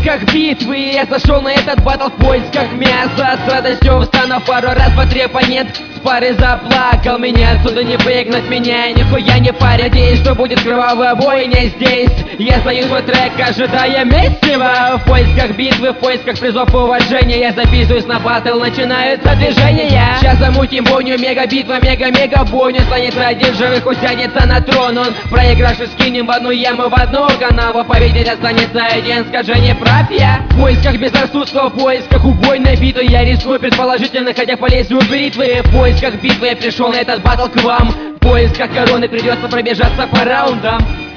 поисках битвы я зашел на этот батл в поисках мяса. С радостью встану пару раз, два-три оппонент с пары заплакал. Меня отсюда не выгнать, меня нихуя не паря. Надеюсь, что будет кровавая бойня здесь. Я знаю свой трек, ожидая мессива. В поисках битвы, в поисках призов уважения. Я записываюсь на батл, начинается движение. Сейчас замутим бойню, мега-битва, мега-мега-бойню. Останется один живых, усядется на трон. Он проигравший скинем в одну яму, в одну канаву. Победитель останется один, скажи, не прав я? В поисках безрассудства, в поисках убойной битвы. Я рискую предположительно, хотя по лезвию бритвы. В поисках битвы я пришел на этот батл к вам. В поисках короны придется пробежаться по раундам.